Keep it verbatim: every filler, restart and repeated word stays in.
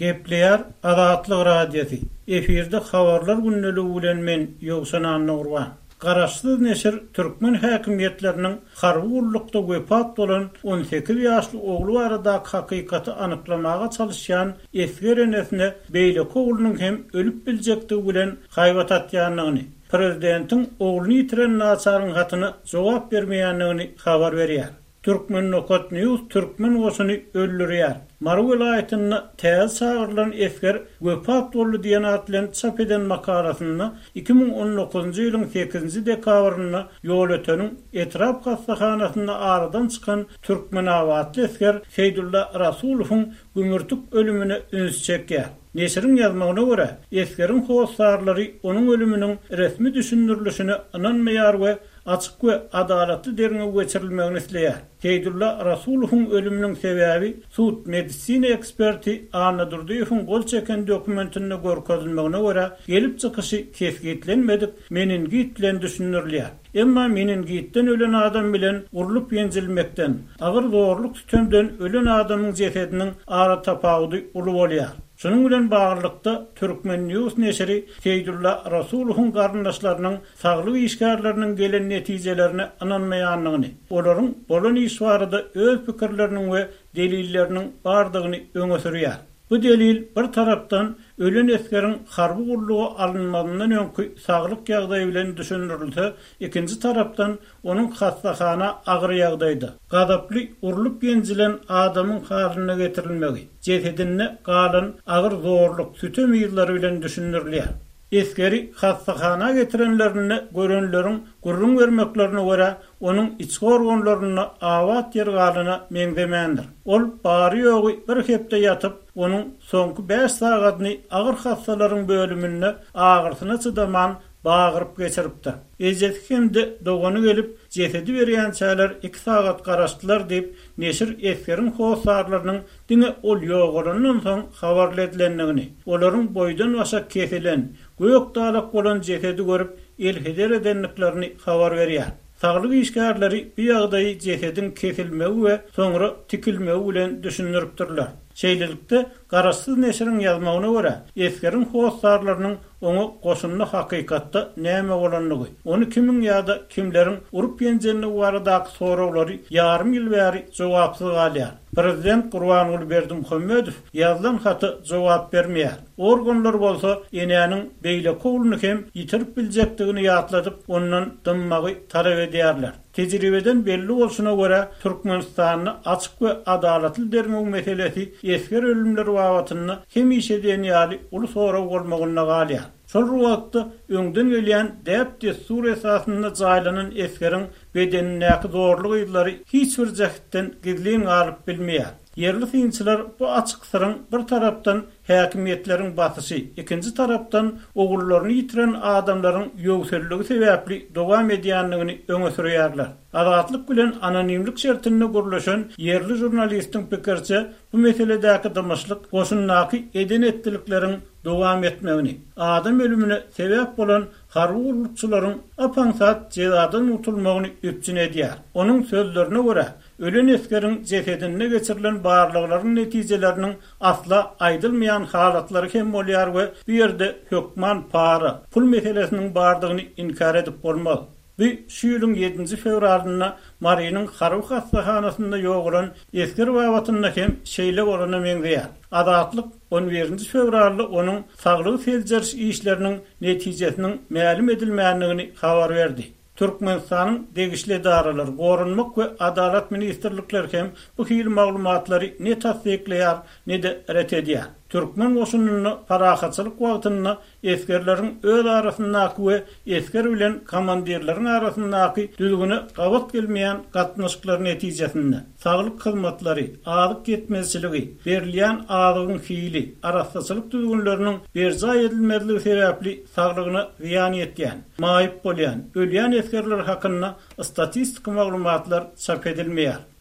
Gepleýär Azatlyk radiosi. Efirde habarlar günneligi bilen men Ýogsan Nurwan. Garaşsyz neşir türkmen häkimiýetleriniň harby ullukda wepat bolan on sekiz ýaşly ogly barada hakykaty anyklamaga çalışýan esger enesine beýleki oglunyň hem ölüp biljektigi bilen haýbat atýanlygyny, prezidentiň ogluny ýitiren naçaryň hatyny jogap bermeýänligini habar berýär. Türkmen Nokat News Türkmen goşuny öldürýär. Maru vilayatyny täze çağırılan esger wepat boldy diýen atlan çap eden makalasyny iki ming on dokuzunjy ýylyň sekizinji dekabryna ýol öteniň etrap hastahanasyna aradan çykan Türkmen awatly esger Seýdulla Rasulowyň gümürtük ölümine üns çekýär. Neşiriň ýazmagyna görä, esgeriň howsarlary onuň ölüminiň resmi düşündirilişini inanmaýar we açyk we adalatly derine geçirilmegini isleýär. Seýdulla Rasulowyň ölüminiň sebäbi sud medisina eksperti Anna Durdiýewiň gol çeken dokumentinde görkezilmegine görä, gelip çykyşy kesgitlenmedik, meningit bilen düşündirilýär. Emma meningitden ölen adam bilen urulup ýenjilmekden, agyr zorluk tütemden ölen adamyň jesediniň ara tapagy uly bolýar. Şunun bilen baglykda Türkmen News neşri Seýdulla Rasulowyň garyndaşlarynyň saglyk işgärleriniň gelen netijelerini inanmaýanlygyny, olaryň bolan iş barada öz pikirleriniň we delilleriniň bardygyny öňe sürýär. Bu delil bir tarapdan ölen esgeriň harby gurlugy alınmadyndan öňkü saglyk ýagdaýy bilen düşündirilse, ikinji tarapdan onuň hastahana agyr ýagdaýda gadaply urulup ýenjilen adamyň halyna getirilmegi, jesedini galan agyr zorluk sütem ýyllary bilen düşündirilýär. Eskeri hastahana getirenlerini görenleriň gurrun vermeklerine göre onun içki organlaryna awat yer galyna meňdemendir. Ol bary ýogy bir hepde ýatyp, onun soňky beş sagatyny agyr hastalaryň bölümine agyrsyna çydaman bağırıp geçiripdi. Ejet kimdi dogany gelip jesedi berýän çäler iki sagat garaşdylar diýip neşir esgeriň howsarlarynyň diňe ol ýogalanyň soň habar edilendigini, olaryň boýdan başa kesilen, göýek dalak bolan jesedi görüp el heder edenliklerini habar berýär. Saglyk işgärleri bu ýagdaýy jesedin kesilmegi we soňra tikilmegi bilen düşündiripdirler. Şeýlelikde garaşsyz neşiriň ýazmagyna görä, esgeriň howsarlarynyň onu goşunly hakykatda näme bolanlygy, onu kimin ýa-da kimleriň urup ýenjelini baradaky soraglary ýarym ýyl bäri jogapsyz galýar. Prezident Gurbanuly Berdimuhammedow ýazlan haty jogap bermeýär. Organlar bolsa enäniň beýleki ogluny hem ýitirip biljekdigini ýatladyp, ondan dymmagy talap edýärler. Tejribeden belli bolşuna görä Türkmenistanyny açyk we adalatly dermek meselesi esger ölümleri wawatyny hem işeden ýaly uly sorag bolmagyna galýar. Şol wagtda öňden gelýän däp destur esasynda jaýlanan esgeriň bedenindäki zorluk ýyllary hiç bir jahitden gizlin galyp bilmeýär. Yerli synçylar bu açyk syryň bir tarapdan häkimiýetleriň basyşy, ikinji tarapdan ogullarını ýitiren adamlaryň ýöwselligi sebäpli dowam edýänligini öňe sürýärler. Azatlyk bilen anonimlik şertinde gurulşan yerli jurnalistiň pikirçe bu meseledäki dymyşlyk goşunnaky eden etdilikleriň dowam etmegini, adam ölümine sebäp bolan harby urlukçylaryň apansat jezadan utulmagyny üpçün edýär. Onuň sözlerine görä, ölen esgeriň jesedine geçirilen barlyklaryň netijeleriniň asla aýdylmaýan halatlary hem bolýar we bu ýerde hökman para, pul meselesiniň bardygyny inkar edip bolmaz. Bu şu ýylyň ýedinji fevralyna Mariýanyň harby hastahanasynda ýogulan esker wawatyna hem şeýle bolany meňdeýär. Adatlyk on birinji fevralda onuň saglyk feljerş işleriniň netijesiniň ma'lum edilmänligini habar berdi. Türkmenistanyň degişli daralar, gorunmak we adalat ministrlikleri hem bu hil maglumatlary ne tasdikleýär, ne de ret edýär. Türkmen goşunyny parahatçylyk wagtyna eskerleriň öz arasyndaky we esker bilen komandirleriň arasyndaky düzgüne gabat gelmeýän gatnaşyklary netijesinde saglyk hyzmatlary, adyk ketmezçiligi, berilýän adygyň fiili, araççylyk düzgünleriniň berja edilmezligi sebäpli saglygyna ziýan etýän, maýyp bolýan, ölýän eskerler hakynda statistik maglumatlar çap edilmeýär.